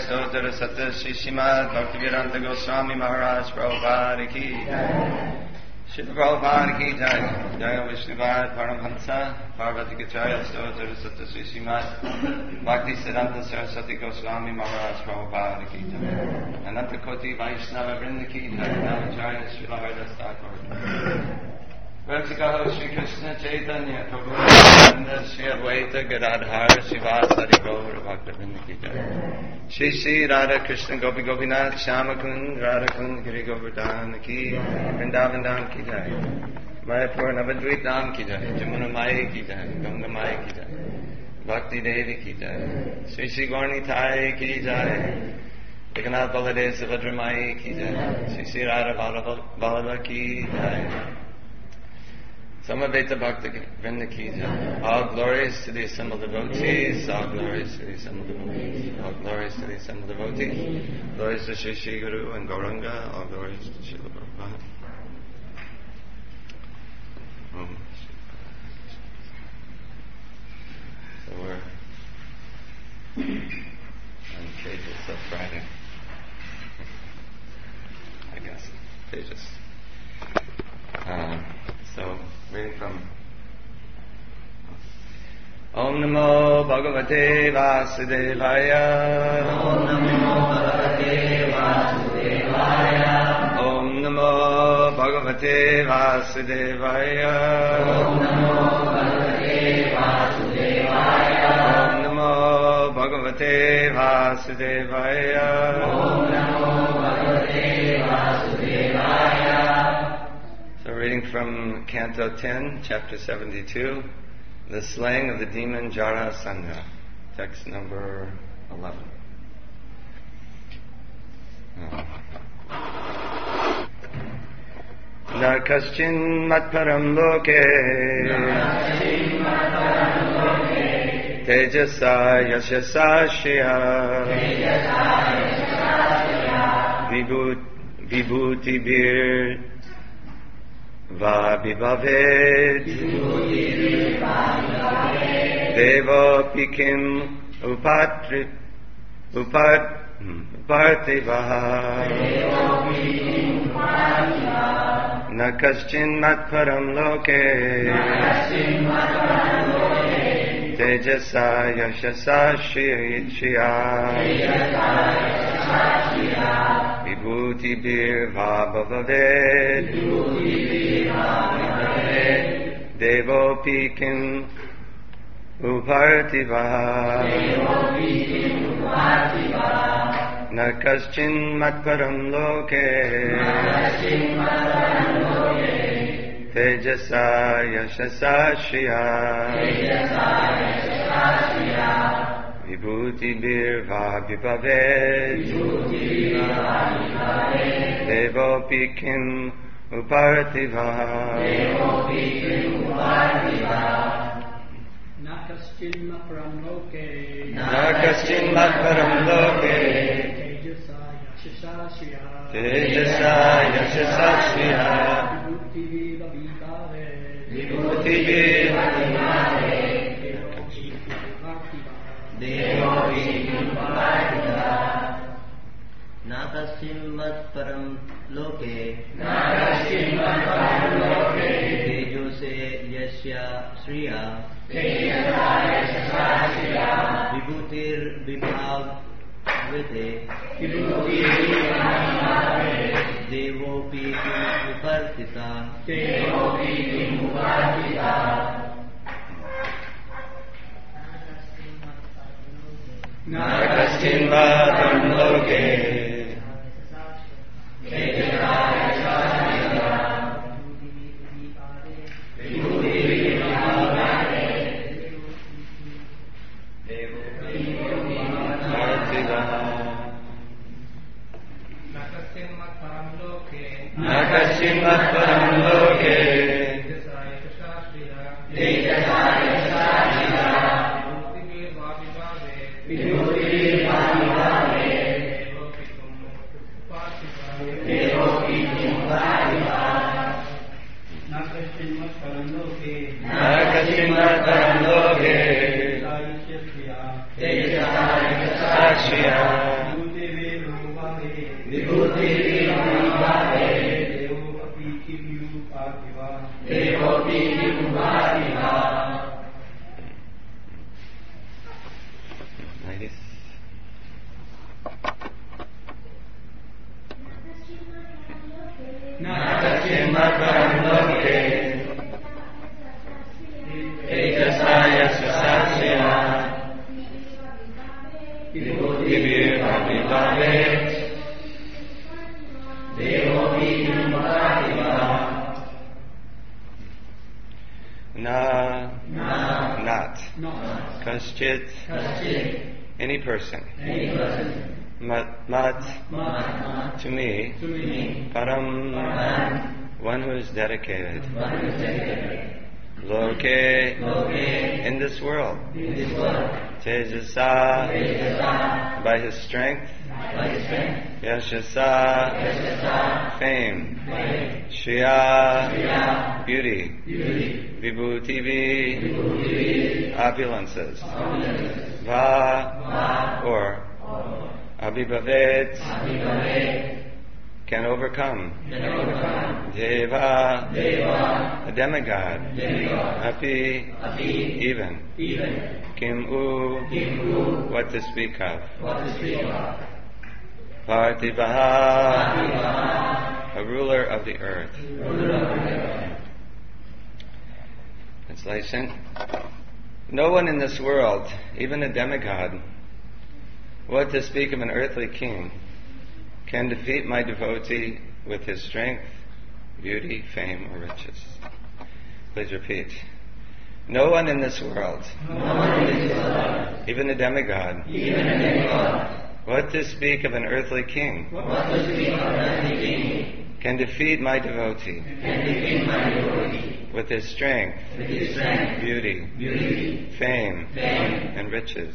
Stotra Satta Shri Srimad Bhaktivedanta Goswami Maharaj Prabhupada ki Shri Prabhupada ki Jai. Jaya Vishnuvad Paramhamsa Parvati Gacharya Stotra Satta Shri Srimad Bhakti Siddhanta Saraswati Goswami Maharaj Prabhupada ki Jai. Ananta Koti Vaishnava Vrinda ki Jai. Namacharya Srila Haridas Thakur. Vamsikaho Shri Krishna Chaitanya Prabhu Nityananda Shri Advaita Gadadhar Srivasadi Gaur Bhaktivinoda ki Jai. Shri Shri Radha Krishna Gopi Gopinath Shamakund Radha Kund Giri Govardhan ki Vrindavan Dham ki Jai. Mayapur Navadvip Dham ki Jai. Jamuna Maya ki Jai. Ganga Maya ki Jai. Bhakti Devi ki Jai. Shri Shri Gaurani Thai ki Jai. Ekanath Baladev Subhadra Maya ki Jai. Shri Shri Radha Balala ki Jai. Samaveta Bhakta Vrinda ki Jai. All glories to the assembled devotees. All glories to the assembled devotees. All glories to the assembled devotees. Glories to Shri Shri Guru and Gauranga. All glories to Srila Prabhupada. So we're on pages of Friday. I guess pages. So, reading from Om Namo Bhagavate Vasudevaya. Om Namo Bhagavate Vasudevaya. Om Namo Bhagavate Vasudevaya. Om Namo Bhagavate Vasudevaya. Om Namo Bhagavate Vasudevaya. Om Namo Bhagavate Vasudevaya. So reading from Canto 10, Chapter 72, The Slaying of the Demon Jarasandha, text number 11. Narkaschin matparam loke Tejasa yashasa shriya Vibhuti bir Vabhivaved Deva Pikim Upartivaha Nakaschin Matparam Loke Tejasa Yashasa Shriya Vibhuti bir Vabhivaved Devo Pikim Upartivaha Nakaschin Matparam Loke Tejasa Yashasa Shriya Vibhuti bir Vabhivaved Devo Pikim Upartivaha Nakaschin Matparam Loke Nakaschin Matparam Loke Tejasa Yashasa Shriya Vibhuti Vibhaved Devo Pikim Nakaschin Matparam Loke Tejo se Yashya Shriya Vibhutir Vibhav Vite Devo Pikim Upartita Nakaschin Matparam Loke Nakaschin Matparam Loke Tejasa Yashasa Shriya Vibhuti Vibhaved not. Kaschit, any person. Mat, to me. Param, one who is dedicated. Loke, in this world. Tejasa, by his strength. Yashasa, fame. Shriya, beauty. Vibhutivi, opulences. Va, or Abhibhavet, can overcome. Deva, a demigod. Api, even. Kim U, what to speak of. Parthivaha, a ruler of the earth. Translation. No one in this world, even a demigod, what to speak of an earthly king, can defeat my devotee with his strength, beauty, fame, or riches. Please repeat. No one in this world, even a demigod, what to speak of an earthly king, can defeat my devotee with his strength, beauty, fame, and riches.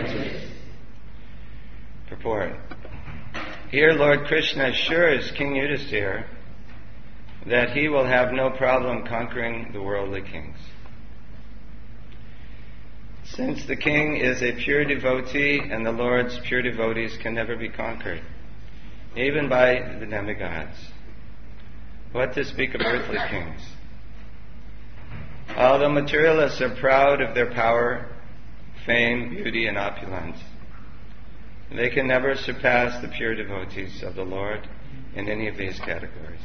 Purport. Here Lord Krishna assures King Yudhisthira that he will have no problem conquering the worldly kings. Since the king is a pure devotee and the Lord's pure devotees can never be conquered, even by the demigods. What to speak of earthly kings? Although materialists are proud of their power, fame, beauty, and opulence, they can never surpass the pure devotees of the Lord in any of these categories.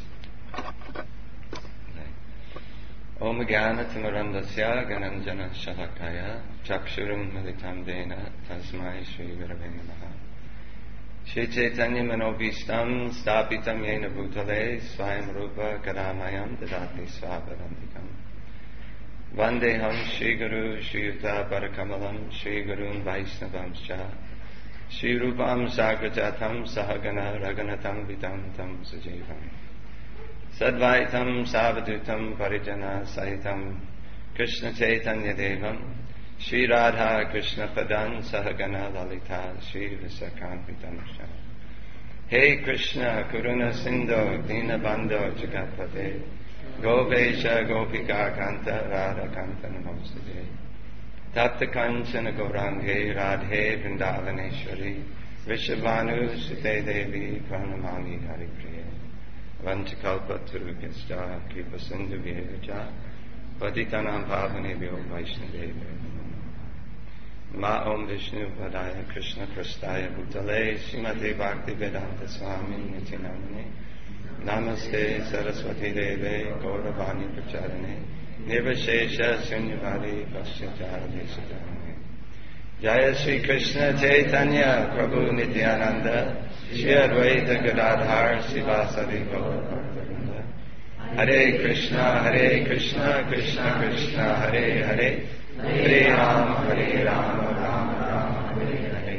Om Jnana Timirandasya Gananjana Shalakaya Chakshurum Militam Dena Tasmai Shri Gurave Namaha Shri Chaitanya Manobhistam Stapitam Yena Bhutale Swayam Rupa Karamayam Dadati Swavarantikam Vandeham Shri Guru Shri Yuta Parakamalam Shri Gurun Vaisnavamscha Shri Rupam Sagrajatam Sahagana Raganatam Vitam Tam Sajivam Sadvaitam Savadutam Parijana Sahitam Krishna Chaitanya Devam Shri Radha Krishna Padan Sahagana Lalita Shri Visakampitam Shah Hey Krishna Kuruna Sindho Dina Bandho Jagatpate Govesha Gopika Kanta Radha Kanta Namostade Tapta Kanchana Gaurange Radhe Vrindavaneshwari Vishavanu Sute Devi Pranamami Hari Priya Vanchakalpa Turubhyascha Kripa Sindhu Virja Patitanam Pavanebhyo Vaishnavebhyo Ma Om Vishnu Padaya Krishna Prastaya Bhutale Srimati Bhakti Vedanta Swami Nitinamane Namaste Saraswati Deve Gauravani Pracharane Nirvashesha Sunyavadi Paschachara Desajane Jaya Sri Krishna Chaitanya Prabhu Nityananda Shri Advaita Gadadhar Sivasadi Gaur Bhaktivinoda Hare Krishna Krishna Krishna Hare Hare Hare Rama Rama Hare Hare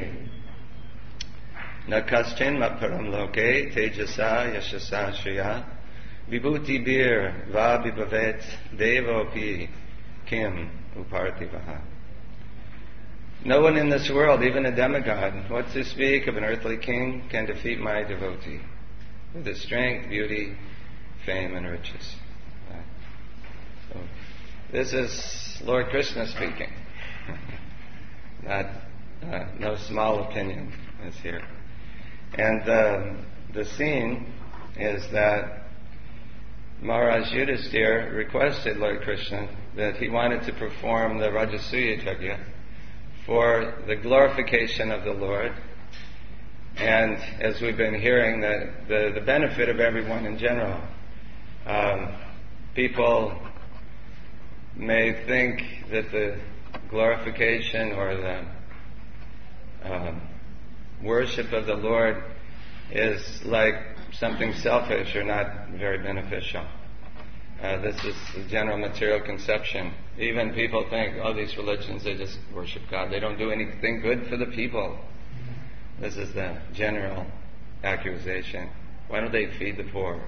Na kaschin matparam loke tejasa yashasa shriya vibhuti bir va bibhavet devopi kim uparthivaha. No one in this world, even a demigod, what to speak of an earthly king, can defeat my devotee with his strength, beauty, fame, and riches. So, this is Lord Krishna speaking. No small opinion is here. And the scene is that Maharaj Yudhisthira requested Lord Krishna that he wanted to perform the Rajasuya Yajna for the glorification of the Lord, and as we've been hearing, the benefit of everyone in general. People may think that the glorification or the worship of the Lord is like something selfish or not very beneficial. This is the general material conception. Even people think, oh, these religions, they just worship God. They don't do anything good for the people. This is the general accusation. Why don't they feed the poor?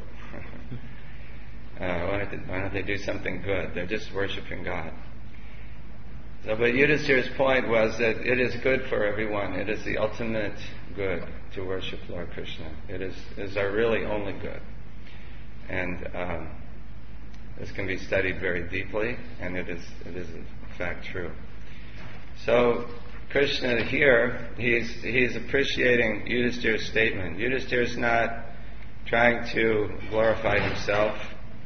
Why don't they do something good? They're just worshiping God. So, but Yudhisthira's point was that it is good for everyone. It is the ultimate good to worship Lord Krishna. It is our really only good. And this can be studied very deeply, and it is in fact true. So Krishna here, he's appreciating Yudhisthira's statement. Yudhisthira's not trying to glorify himself,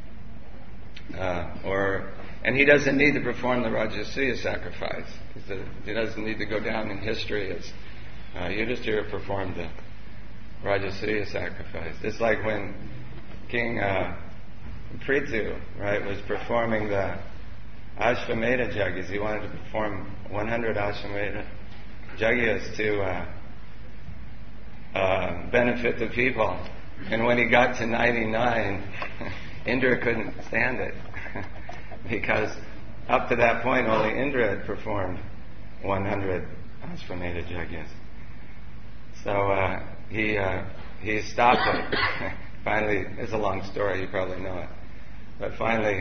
and he doesn't need to perform the Rajasuya sacrifice. He doesn't need to go down in history as Yudhisthira performed the Rajasuya sacrifice. It's like when King Prithu, right, was performing the Ashvamedha Yagyas. He wanted to perform 100 Ashvamedha Yagyas to benefit the people. And when he got to 99, Indra couldn't stand it. Because up to that point, only Indra had performed 100 Ashvamedha Yagyas. So he stopped it. Finally, it's a long story, you probably know it. But finally,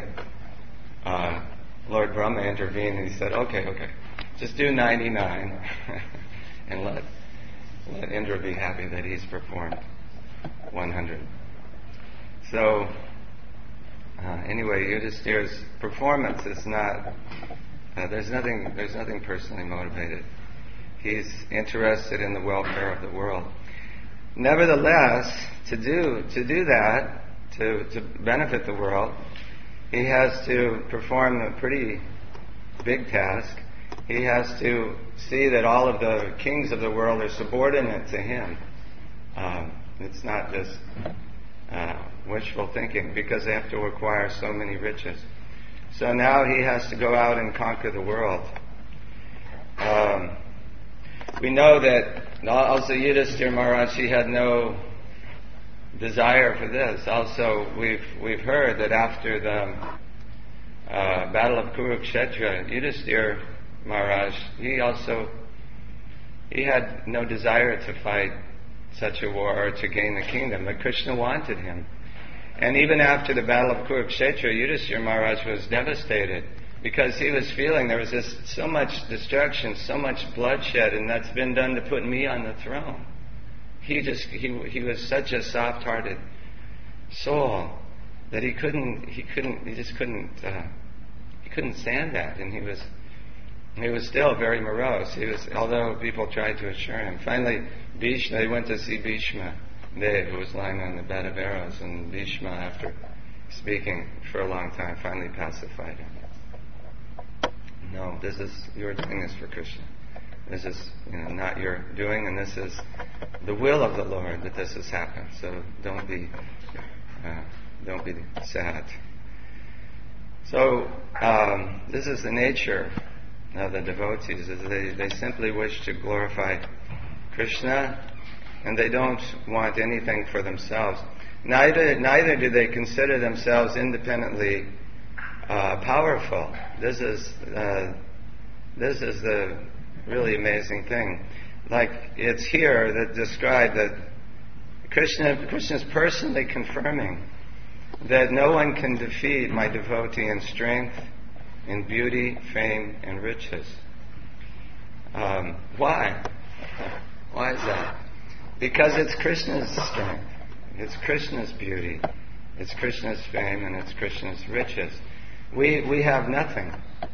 Lord Brahma intervened and he said, okay, just do 99 and let Indra be happy that he's performed 100. So, anyway, Yudhisthira's performance is not, there's nothing personally motivated. He's interested in the welfare of the world. Nevertheless, to do that, to benefit the world, he has to perform a pretty big task. He has to see that all of the kings of the world are subordinate to him. It's not just wishful thinking, because they have to acquire so many riches. So now he has to go out and conquer the world. We know that also Yudhisthira Maharaj, he had no desire for this. Also, we've heard that after the Battle of Kurukshetra, Yudhisthira Maharaj, he had no desire to fight such a war or to gain the kingdom, but Krishna wanted him. And even after the Battle of Kurukshetra, Yudhisthira Maharaj was devastated because he was feeling there was just so much destruction, so much bloodshed, and that's been done to put me on the throne. He was such a soft-hearted soul that he couldn't stand that, and he was still very morose. Although people tried to assure him. Finally, they went to see Bhishma Dev, who was lying on the bed of arrows, and Bhishma, after speaking for a long time, finally pacified him. No, you're doing this for Krishna. This is, not your doing, and this is the will of the Lord that this has happened. So don't be sad. So this is the nature of the devotees. Is they simply wish to glorify Krishna, and they don't want anything for themselves. Neither do they consider themselves independently powerful. This is the really amazing thing. Like, it's here that described that Krishna's personally confirming that no one can defeat my devotee in strength, in beauty, fame, and riches. Why? Why is that? Because it's Krishna's strength, it's Krishna's beauty, it's Krishna's fame, and it's Krishna's riches. We have nothing.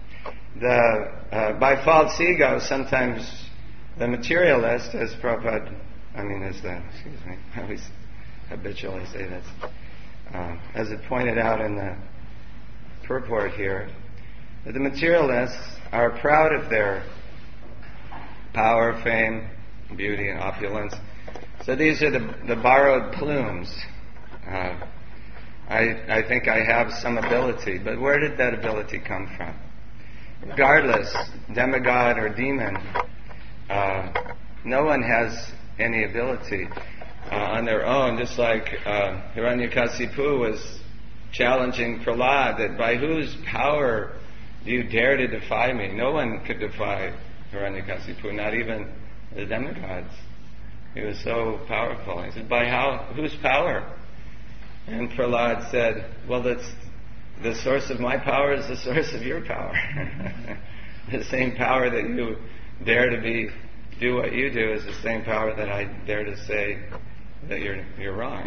By false ego, sometimes the materialist, as Prabhupada, I always habitually say this, as it pointed out in the purport here, that the materialists are proud of their power, fame, beauty, and opulence. So these are the borrowed plumes. I think I have some ability, but where did that ability come from? Regardless, demigod or demon, no one has any ability on their own. Just like Hiranyakasipu challenging Prahlad that by whose power do you dare to defy me? No one could defy Hiranyakasipu, not even the demigods. He was so powerful. He said, by whose power? And Prahlad said, well, the source of my power is the source of your power. The same power that you dare to do what you do is the same power that I dare to say that you're wrong.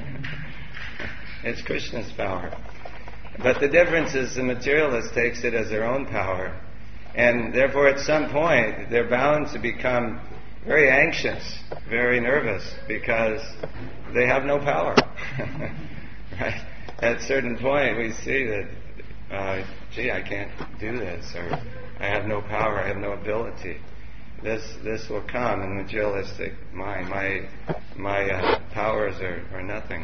It's Krishna's power. But the difference is the materialist takes it as their own power, and therefore at some point they're bound to become very anxious, very nervous, because they have no power. Right? At a certain point we see that, I can't do this, or I have no power, I have no ability. This will come in the materialistic mind. My powers are nothing.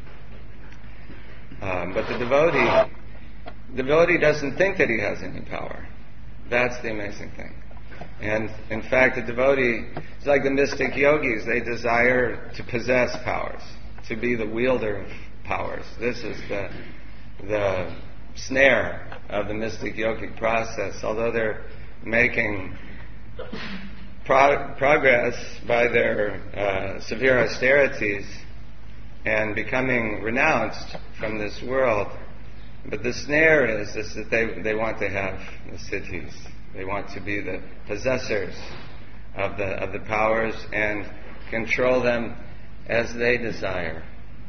But the devotee doesn't think that he has any power. That's the amazing thing. And in fact, the devotee is like the mystic yogis. They desire to possess powers, to be the wielder of powers. This is the snare of the mystic yogic process. Although they're making progress by their severe austerities and becoming renounced from this world, but the snare is that they want to have the siddhis. They want to be the possessors of the powers and control them as they desire.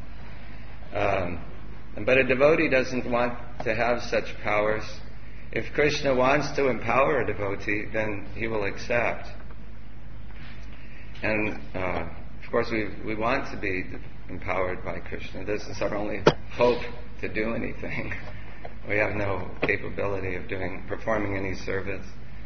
But a devotee doesn't want to have such powers. If Krishna wants to empower a devotee, then he will accept. And of course we want to be empowered by Krishna. This is our only hope to do anything. We have no capability of performing any service.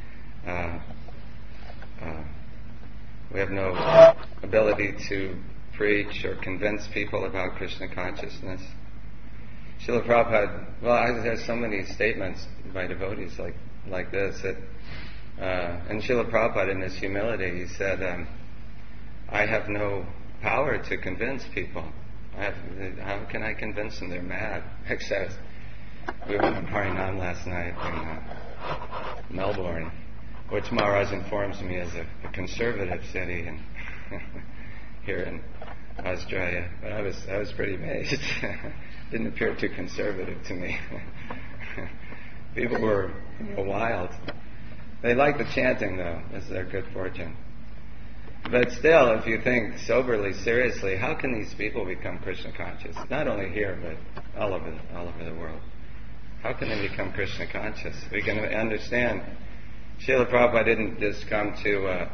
We have no ability to preach or convince people about Krishna consciousness. Srila Prabhupada, there's so many statements by devotees like this that, and Srila Prabhupada in his humility, he said, I have no power to convince people. How can I convince them? They're mad. Except we were in Harinam last night in Melbourne, which Maharaj informs me is a conservative city here in Australia. But I was pretty amazed. Didn't appear too conservative to me. People were wild. They like the chanting, though. This is their good fortune. But still, if you think soberly, seriously, how can these people become Krishna conscious? Not only here, but all over the world. How can they become Krishna conscious? We can understand. Srila Prabhupada didn't just come to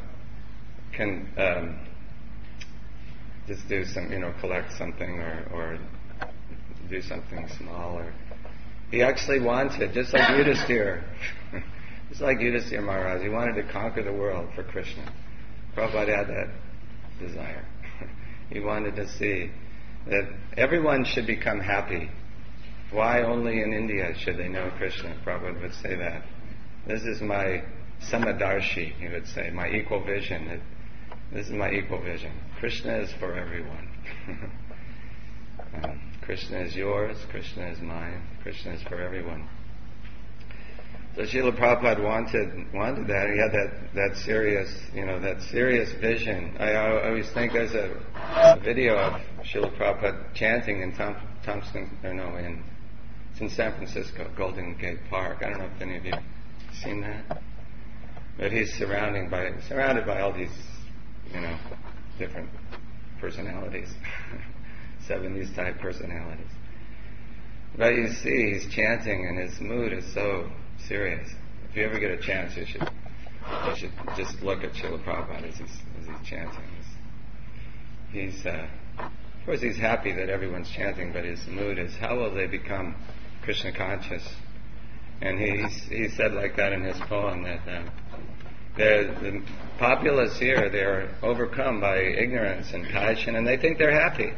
just do some, collect something or do something small. He actually wanted, just like Yudhisthira, Maharaj, he wanted to conquer the world for Krishna. Prabhupada had that desire. He wanted to see that everyone should become happy. Why only in India should they know Krishna? Prabhupada would say that. This is my samadarshi, he would say, my equal vision. This is my equal vision. Krishna is for everyone. Krishna is yours, Krishna is mine, Krishna is for everyone. So Srila Prabhupada wanted that. He had that serious vision. I always think there's a video of Srila Prabhupada chanting in it's in San Francisco, Golden Gate Park. I don't know if any of you have seen that. But he's surrounded by all these, different personalities, 70s type personalities. But you see, he's chanting, and his mood is so serious. If you ever get a chance, you should just look at Srila Prabhupada as he's chanting. Of course, he's happy that everyone's chanting, but his mood is, how will they become Krishna conscious? And he said like that in his poem that the populace here, they're overcome by ignorance and passion, and they think they're happy.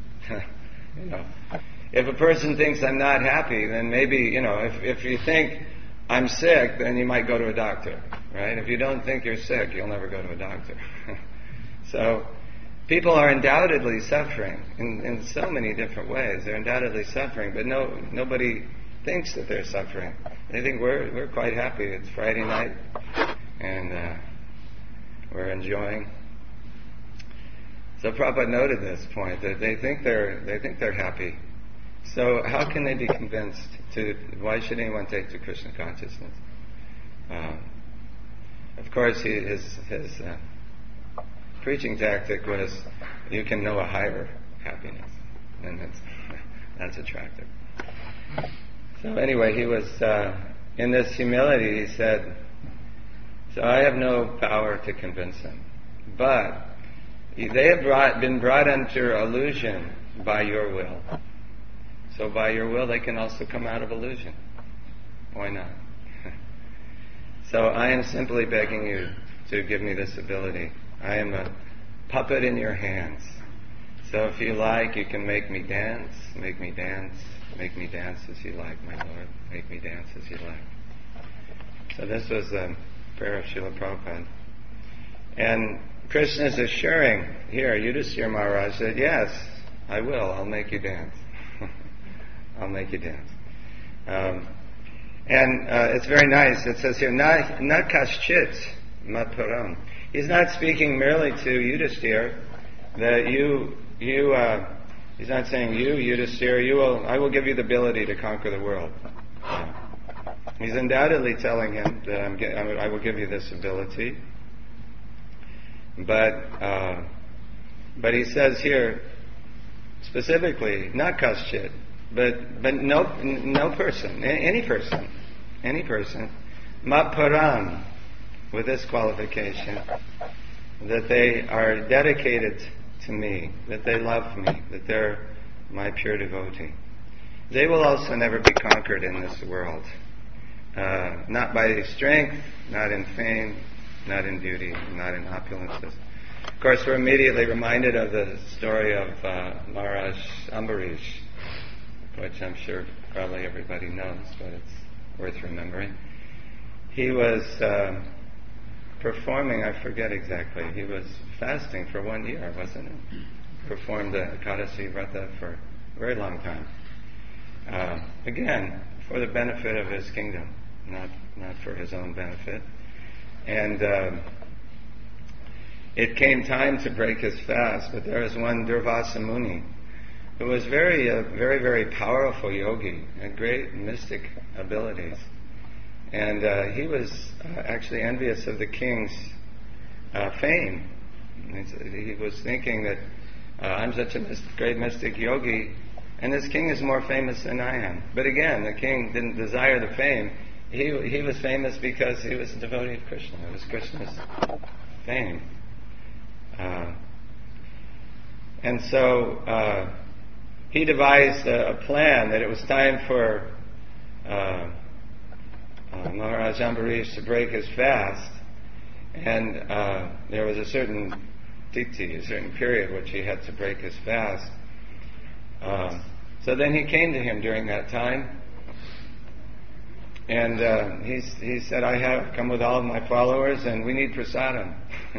If a person thinks I'm not happy, then maybe, if you think I'm sick, then you might go to a doctor, right? If you don't think you're sick, you'll never go to a doctor. So people are undoubtedly suffering in so many different ways. They're undoubtedly suffering, but nobody thinks that they're suffering. They think we're quite happy. It's Friday night, and we're enjoying. So Prabhupada noted this point, that they think they're happy. So how can they be convinced to? Why should anyone take to Krishna consciousness? Of course, his preaching tactic was, you can know a higher happiness, and that's attractive. So anyway, he was in this humility. He said, "So I have no power to convince them, but they have been brought under illusion by your will. So by your will, they can also come out of illusion. Why not? So I am simply begging you to give me this ability. I am a puppet in your hands. So if you like, you can make me dance, make me dance as you like, my Lord. Make me dance as you like." So this was a prayer of Srila Prabhupada. And Krishna is assuring here, Yudhisthira Maharaj said, "Yes, I will. I'll make you dance. I'll make you dance." And it's very nice. It says here, "Na kaschit matparam." He's not speaking merely to Yudhisthira, that he's not saying, "You, Yudhisthira, I will give you the ability to conquer the world." He's undoubtedly telling him that I will give you this ability. But he says here specifically, not kaschit, but no person, any person, matparam, with this qualification, that they are dedicated to me, that they love me, that they're my pure devotee. They will also never be conquered in this world. Not by strength, not in fame, not in beauty, not in opulences. Of course, we're immediately reminded of the story of Maharaj Ambarish, which I'm sure probably everybody knows, but it's worth remembering. He was performing, I forget exactly, he was fasting for 1 year, wasn't it? Performed the Ekadasi Vrata for a very long time. Again, for the benefit of his kingdom, not for his own benefit. And it came time to break his fast, but there was one Durvasa Muni who was very, very powerful yogi, had great mystic abilities. And he was actually envious of the king's fame. He was thinking that I'm such a great mystic yogi, and this king is more famous than I am. But again, the king didn't desire the fame. He was famous because he was a devotee of Krishna. It was Krishna's fame. And so he devised a plan that it was time for Maharaj Ambarish to break his fast, and there was a certain titi, a certain period which he had to break his fast. So then he came to him during that time, and he said, "I have come with all of my followers, and we need prasadam.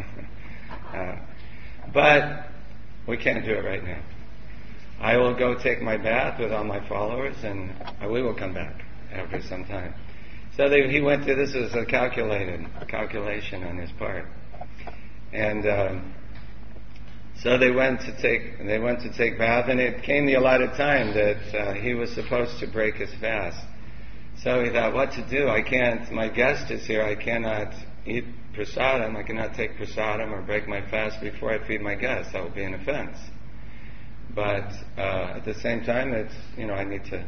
But we can't do it right now. I will go take my bath with all my followers, and we will come back after some time." So he went to, this was a calculation on his part. And so they went to take bath, and it came the allotted time that he was supposed to break his fast. So he thought, what to do? My guest is here, I cannot eat prasadam, I cannot take prasadam or break my fast before I feed my guest. That would be an offense. But at the same time, it's, I need to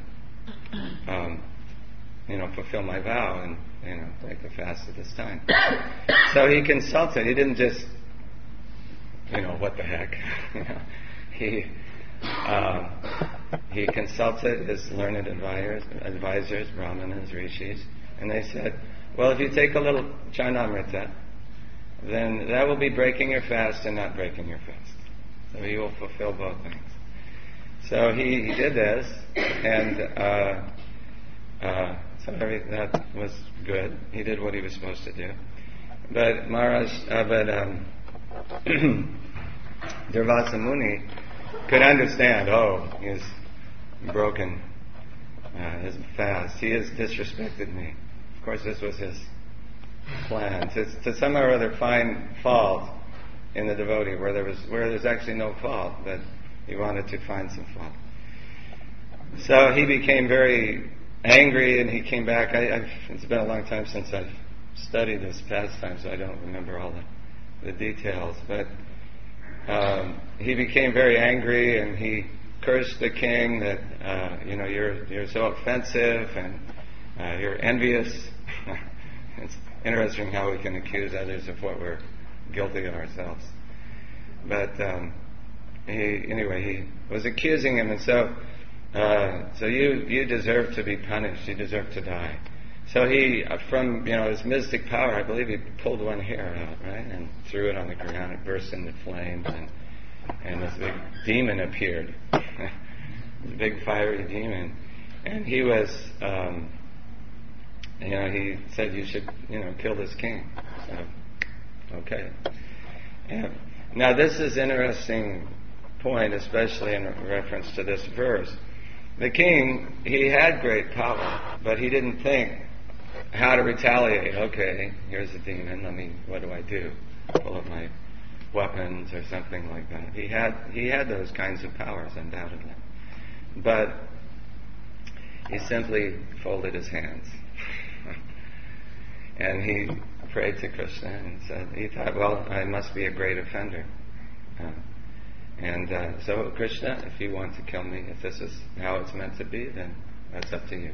fulfill my vow and, break the fast at this time. So he consulted. He didn't just, what the heck. He consulted his learned advisors, brahmanas, rishis, and they said, well, if you take a little charnamrita, then that will be breaking your fast and not breaking your fast. So you will fulfill both things. So he did this, and so that was good. He did what he was supposed to do. But Durvasa Muni could understand, he's broken his fast. He has disrespected me. Of course, this was his plan, to somehow or other find fault in the devotee where there's actually no fault, but he wanted to find some fault. So he became very angry, and he came back. It's been a long time since I've studied this pastime, so I don't remember all the details. But he became very angry, and he cursed the king that you're so offensive and you're envious. It's interesting how we can accuse others of what we're guilty of ourselves. But he was accusing him, and so you deserve to be punished. You deserve to die. So he, from his mystic power, I believe he pulled one hair out, right, and threw it on the ground. It burst into flames, and this big demon appeared, this big fiery demon, and he was, he said you should, kill this king. So, okay. And now this is an interesting point, especially in reference to this verse. The king, he had great power, but he didn't think how to retaliate. Okay, here's a demon. What do I do? Pull up my weapons or something like that. He had those kinds of powers, undoubtedly, but he simply folded his hands and he prayed to Krishna and said, he thought, well, I must be a great offender. So Krishna, if you want to kill me, if this is how it's meant to be, then that's up to you.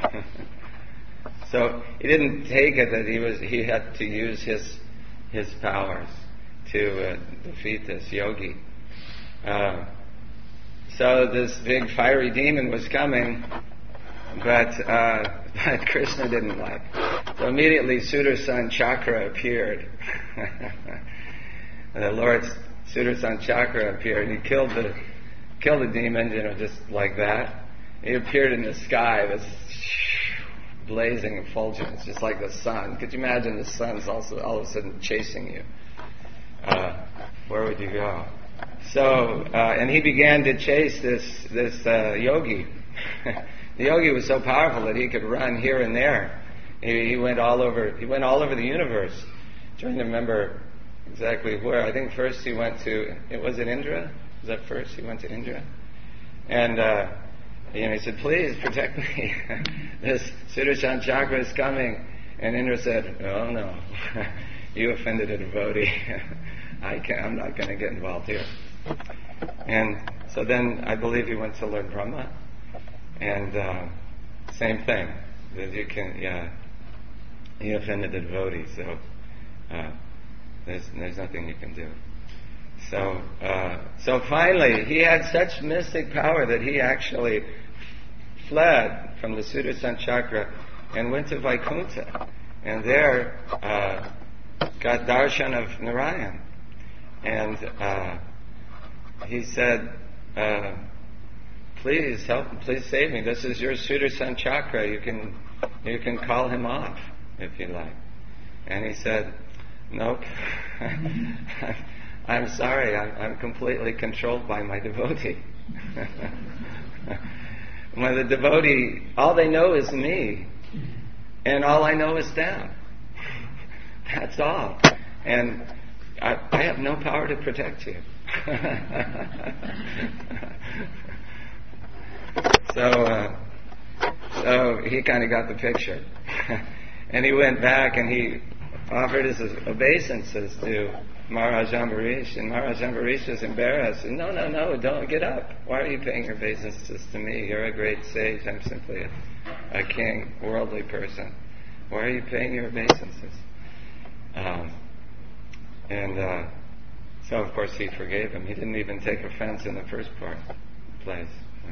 So he didn't take it that he had to use his powers to defeat this yogi. So this big fiery demon was coming, but Krishna didn't like. So immediately Sudarshan Chakra appeared. The Lord's Sudarshan Chakra appeared, and he killed the demon, just like that. He appeared in the sky, this blazing effulgence, just like the sun. Could you imagine the sun's also all of a sudden chasing you? Where would you go? So, and he began to chase this yogi. The yogi was so powerful that he could run here and there. He went all over the universe. I'm trying to remember exactly where. I think first he went to, was it Indra? Was that first? He went to Indra? And he said, please protect me. This Sudarshan Chakra is coming. And Indra said, oh no, you offended a devotee. I'm not going to get involved here. And so then I believe he went to Lord Brahma. And same thing. That he offended the devotee. So there's nothing you can do. So finally, he had such mystic power that he actually fled from the Sudarshan Chakra and went to Vaikuntha, and there got darshan of Narayan. And he said, please help, please save me. This is your Sudarshan Chakra. You can call him off if you like. And he said, nope. I'm sorry, I'm completely controlled by my devotee. When the devotee, all they know is me, and all I know is them. That's all. And I have no power to protect you. So he kind of got the picture. And he went back and he offered his obeisances to Maharaj Ambarish, and Maharaj Ambarish was embarrassed. And, no, don't get up. Why are you paying your obeisances to me? You're a great sage. I'm simply a king, worldly person. Why are you paying your obeisances? So of course he forgave him. He didn't even take offense in the first place.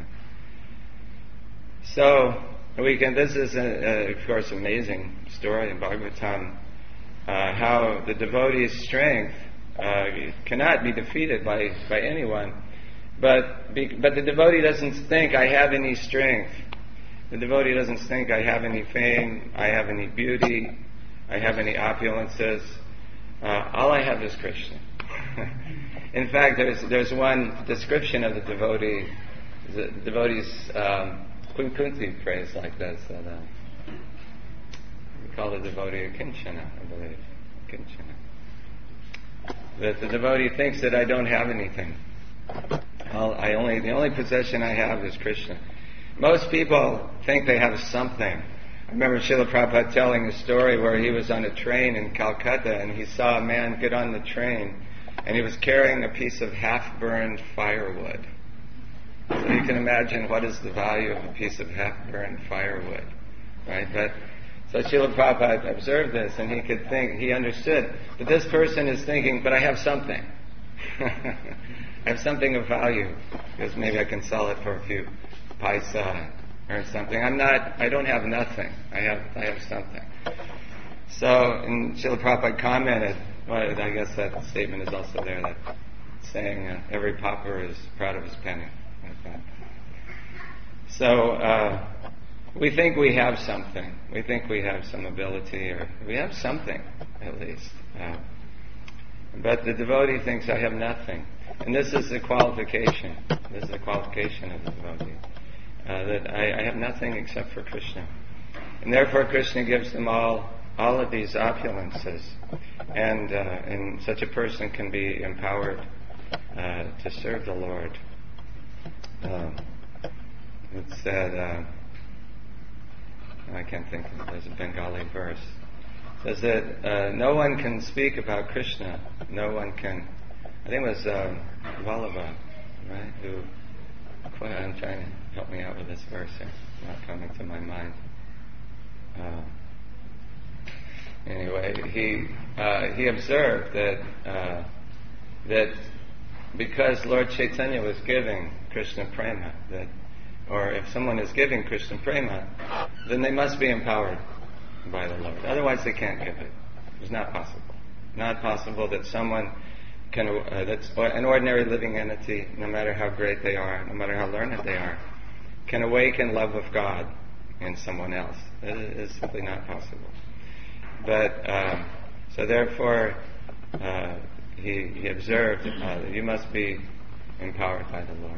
So this is of course amazing story in Bhagavatam. How the devotee's strength cannot be defeated by anyone, but the devotee doesn't think I have any strength. The devotee doesn't think I have any fame, I have any beauty, I have any opulences. All I have is Krishna. In fact, there's one description of the devotee's Kunti phrase like this, that we call the devotee a kinchana, I believe. Kinchana. That the devotee thinks that I don't have anything. The only possession I have is Krishna. Most people think they have something. I remember Srila Prabhupada telling a story where he was on a train in Calcutta and he saw a man get on the train and he was carrying a piece of half-burned firewood. So you can imagine what is the value of a piece of half-burned firewood, right? So Srila Prabhupada observed this and he understood that this person is thinking, but I have something. I have something of value because maybe I can sell it for a few paisa or something. I don't have nothing. I have something. So, and Srila Prabhupada commented, well, I guess that statement is also there, that saying every pauper is proud of his penny. Like that. So, we think we have something. We think we have some ability, or we have something, at least. But the devotee thinks, I have nothing. And this is the qualification. This is the qualification of the devotee. That I have nothing except for Krishna. And therefore Krishna gives them all of these opulences. And such a person can be empowered to serve the Lord. It said, I can't think of it, there's a Bengali verse. It says that no one can speak about Krishna. No one can, I think it was Vallabha, right? I'm trying to help me out with this verse here. It's not coming to my mind. Anyway, he observed that because Lord Chaitanya was giving Krishna prema, or if someone is giving Krishna prema, then they must be empowered by the Lord. Otherwise, they can't give it. It's not possible. Not possible that someone can, that's an ordinary living entity, no matter how great they are, no matter how learned they are, can awaken love of God in someone else. It is simply not possible. But so therefore, he observed that you must be empowered by the Lord.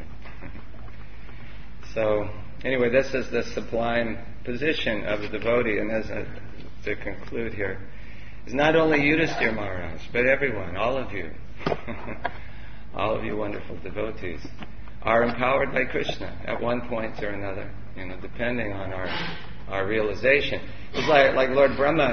So anyway, this is the sublime position of the devotee, and to conclude here, is not only Yudhisthira Maharaj, but everyone, all of you, all of you wonderful devotees, are empowered by Krishna at one point or another, depending on our realization. It's like Lord Brahma,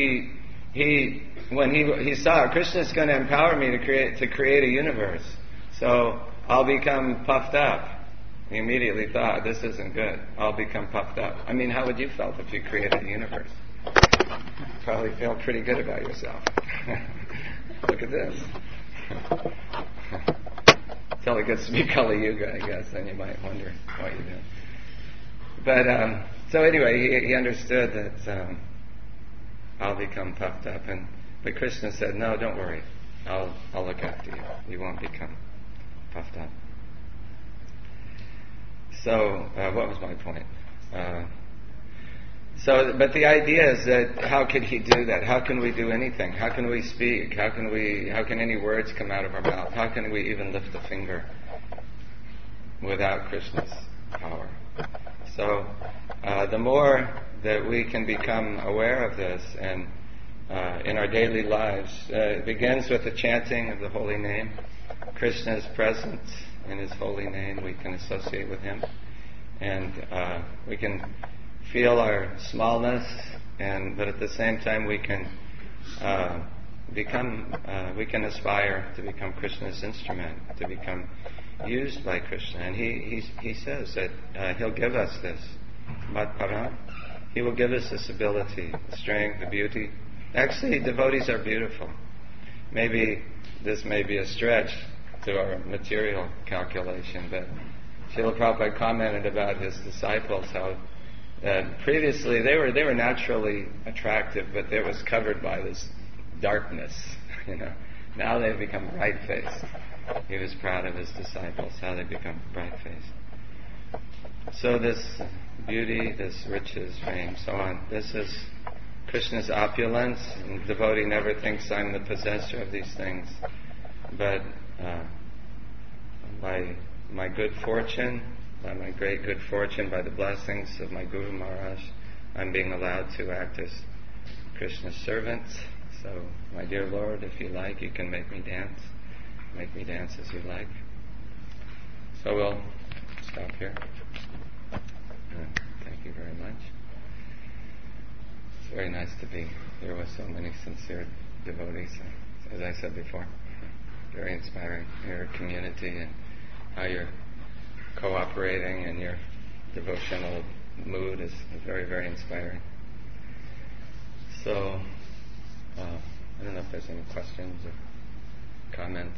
when he saw Krishna's going to empower me to create a universe, so I'll become puffed up. He immediately thought, this isn't good. I'll become puffed up. I mean, how would you felt if you created a universe? Probably feel pretty good about yourself. Look at this. Till it gets to be Kali Yuga, I guess, then you might wonder what you do. But, so anyway, he understood that I'll become puffed up. But Krishna said, no, don't worry. I'll look after you. You won't become puffed up. So, what was my point? But the idea is that how could he do that? How can we do anything? How can we speak? How can any words come out of our mouth? How can we even lift a finger without Krishna's power? So, the more that we can become aware of this and in our daily lives, it begins with the chanting of the holy name. Krishna is present in his holy name. We can associate with him, and we can feel our smallness, but at the same time we can we can aspire to become Krishna's instrument, to become used by Krishna. And he says that he'll give us this matparam. He will give us this ability, the strength, the beauty. Actually, devotees are beautiful. Maybe this may be a stretch to our material calculation, but Srila Prabhupada commented about his disciples how previously they were naturally attractive, but it was covered by this darkness. Now they've become bright-faced. He was proud of his disciples, how they become bright-faced. So this beauty, this riches, fame, so on, this is Krishna's opulence, and the devotee never thinks I'm the possessor of these things. But by my good fortune, by my great good fortune, by the blessings of my Guru Maharaj, I'm being allowed to act as Krishna's servant. So, my dear Lord, if you like, you can make me dance. Make me dance as you like. So we'll stop here. Thank you very much. It's very nice to be here with so many sincere devotees. As I said before, very inspiring. Your community and how you're cooperating and your devotional mood is very, very inspiring. So, I don't know if there's any questions or comments.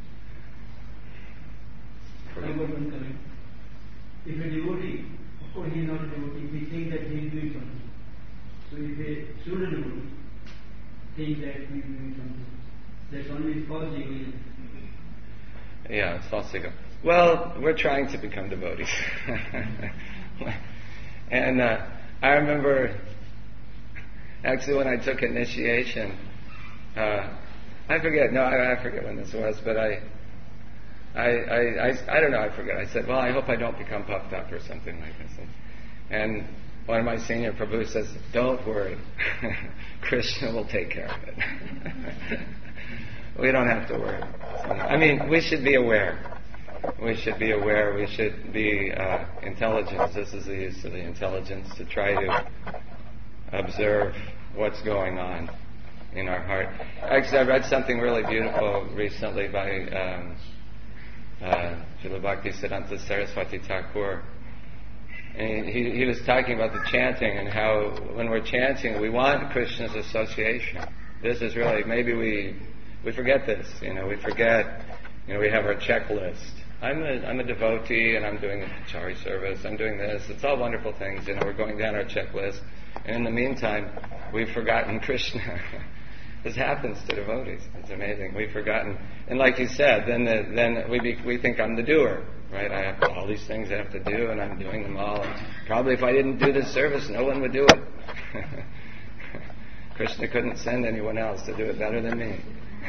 I got one comment. If a devotee, of course he is not a devotee, we think that he is doing something. So if a pseudo devotee thinks that he is doing something, that's only false ego. Yeah, it's false ego. Well, we're trying to become devotees. And I remember, actually when I took initiation, I forget when this was, but I don't know, I forget. I said, well, I hope I don't become puffed up or something like this. And one of my senior Prabhus says, don't worry, Krishna will take care of it. We don't have to worry. I mean, we should be aware. We should be aware. We should be intelligent. This is the use of the intelligence to try to observe what's going on in our heart. Actually, I read something really beautiful recently by Srila Bhaktisiddhanta Saraswati Thakur. And he was talking about the chanting and how when we're chanting, we want Krishna's association. This is really, maybe we forget this. We forget, we have our checklist. I'm a devotee and I'm doing the Chari service, I'm doing this. It's all wonderful things, we're going down our checklist. And in the meantime, we've forgotten Krishna. This happens to devotees. It's amazing. We've forgotten. And like you said, then we think I'm the doer, right? I have all these things I have to do and I'm doing them all. And probably if I didn't do this service, no one would do it. Krishna couldn't send anyone else to do it better than me.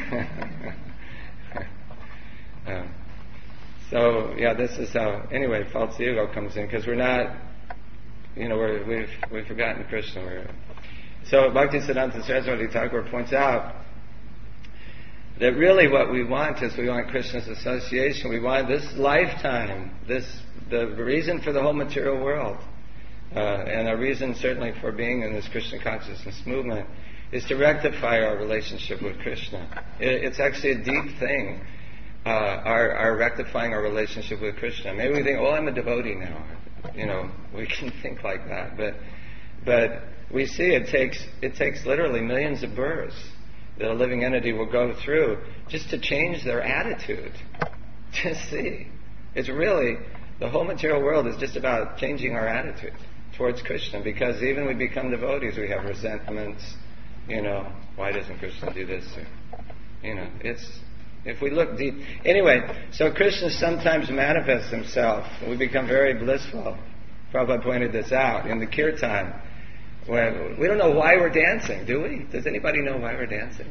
So this is how. Anyway, false ego comes in because we're not. We've forgotten Krishna. So Bhaktisiddhanta Saraswati Thakur points out that really what we want is we want Krishna's association. We want this lifetime. The reason for the whole material world, and a reason certainly for being in this Krishna consciousness movement, is to rectify our relationship with Krishna. It's actually a deep thing. Our rectifying our relationship with Krishna. Maybe we think, I'm a devotee now. We can think like that, but we see it takes literally millions of births that a living entity will go through just to change their attitude. Just see, it's really the whole material world is just about changing our attitude towards Krishna. Because even we become devotees, we have resentments. Why doesn't Krishna do this? It's. If we look deep. Anyway, so Krishna sometimes manifests himself. We become very blissful. Prabhupada pointed this out in the kirtan. When we don't know why we're dancing, do we? Does anybody know why we're dancing?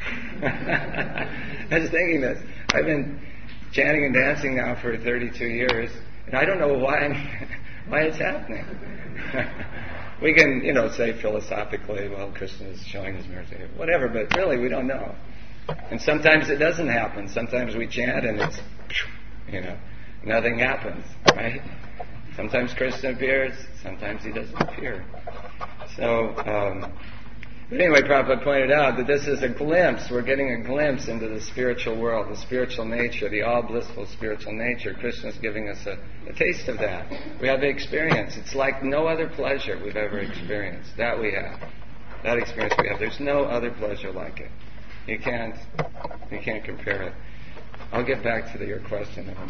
I was thinking this. I've been chanting and dancing now for 32 years, and I don't know why it's happening. We can, say philosophically, well, Krishna is showing his mercy, whatever, but really we don't know. And sometimes it doesn't happen. Sometimes we chant and it's, nothing happens, right? Sometimes Krishna appears, sometimes he doesn't appear. So, but anyway, Prabhupada pointed out that this is a glimpse. We're getting a glimpse into the spiritual world, the spiritual nature, the all-blissful spiritual nature. Krishna's giving us a taste of that. We have the experience. It's like no other pleasure we've ever experienced. That we have. That experience we have. There's no other pleasure like it. You can't compare it. I'll get back to your question in a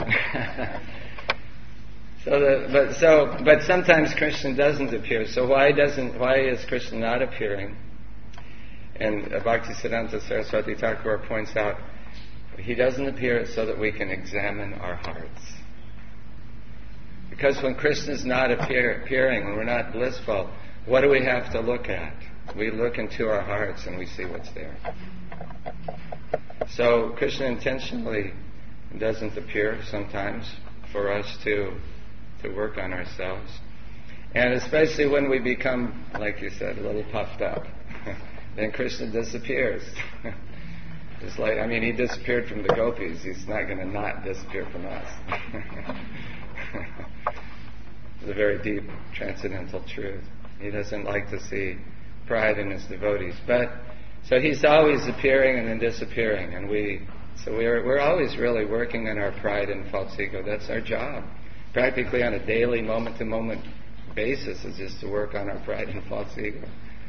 minute. But sometimes Krishna doesn't appear. So why is Krishna not appearing? And Bhaktisiddhanta Saraswati Thakur points out he doesn't appear so that we can examine our hearts. Because when Krishna's not appearing, when we're not blissful, what do we have to look at? We look into our hearts and we see what's there. So Krishna intentionally doesn't appear sometimes for us to work on ourselves. And especially when we become, like you said, a little puffed up, then Krishna disappears. It's like, I mean, he disappeared from the gopis. He's not going to not disappear from us. It's a very deep, transcendental truth. He doesn't like to see pride in his devotees. But so he's always appearing and then disappearing, and we're always really working on our pride and false ego. That's our job, practically on a daily, moment-to-moment basis, is just to work on our pride and false ego.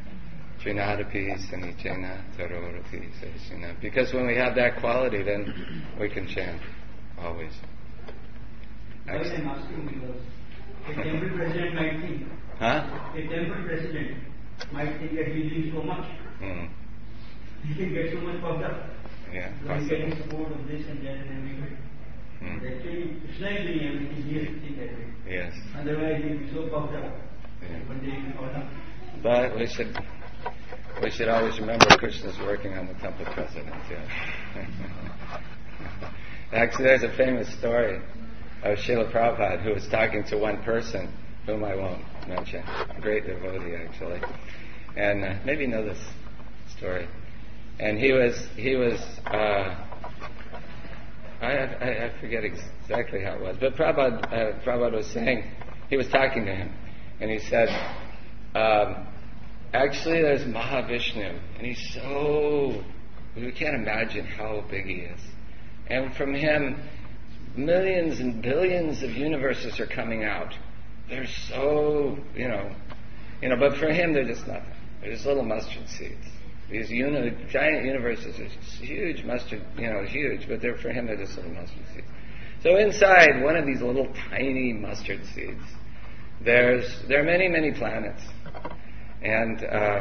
Because when we have that quality, then we can chant always. I'm asking because a temple president might think. A temple president might think that he's doing so much. He can get so much puffed up. Yeah, he's getting support of this and that and everything. Actually, it's like doing everything he has to think that way. Yes. Otherwise, he'll be so puffed up. One day he'll fall down. But we should always remember Krishna's working on the temple president. Yeah. Actually, there's a famous story of Srila Prabhupada who was talking to one person whom I won't mention, a great devotee actually, and maybe you know this story. And he was I forget exactly how it was, but Prabhupada was saying, he was talking to him, and he said, actually there's Mahavishnu, and he's so, we can't imagine how big he is. And from him, millions and billions of universes are coming out. They're so, but for him they're just nothing. They're just little mustard seeds. These giant universes are just huge mustard, huge, but for him they're just little mustard seeds. So inside one of these little tiny mustard seeds, there are many, many planets. And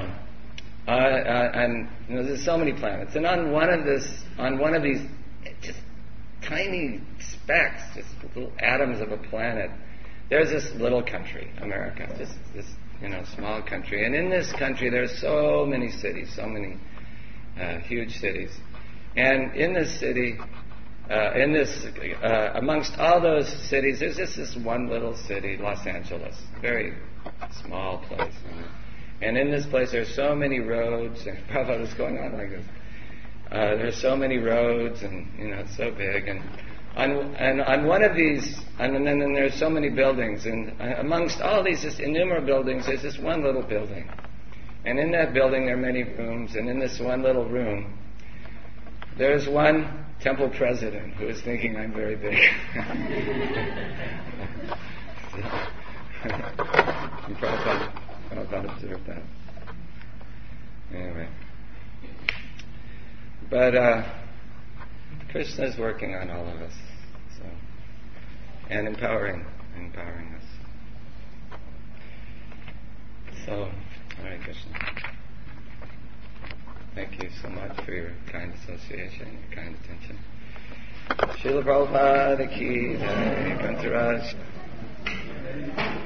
there's so many planets. And on one of these just tiny specks, just little atoms of a planet, there's this little country, America, just this small country. And in this country there's so many cities, so many huge cities. And in this city, amongst all those cities, there's just this one little city, Los Angeles, very small place. And in this place there's so many roads, and Prabhupada was going on like this. There's so many roads, and it's so big, and on one of these, and then there's so many buildings, and amongst all these just innumerable buildings, there's this one little building, and in that building there are many rooms, and in this one little room, there's one temple president who is thinking, I'm very big. And Prabhupada observed that. Anyway. But Krishna is working on all of us, and empowering us. So, Hare Krishna. Thank you so much for your kind association, your kind attention. Srila Prabhupada ki jai, Kantaraj.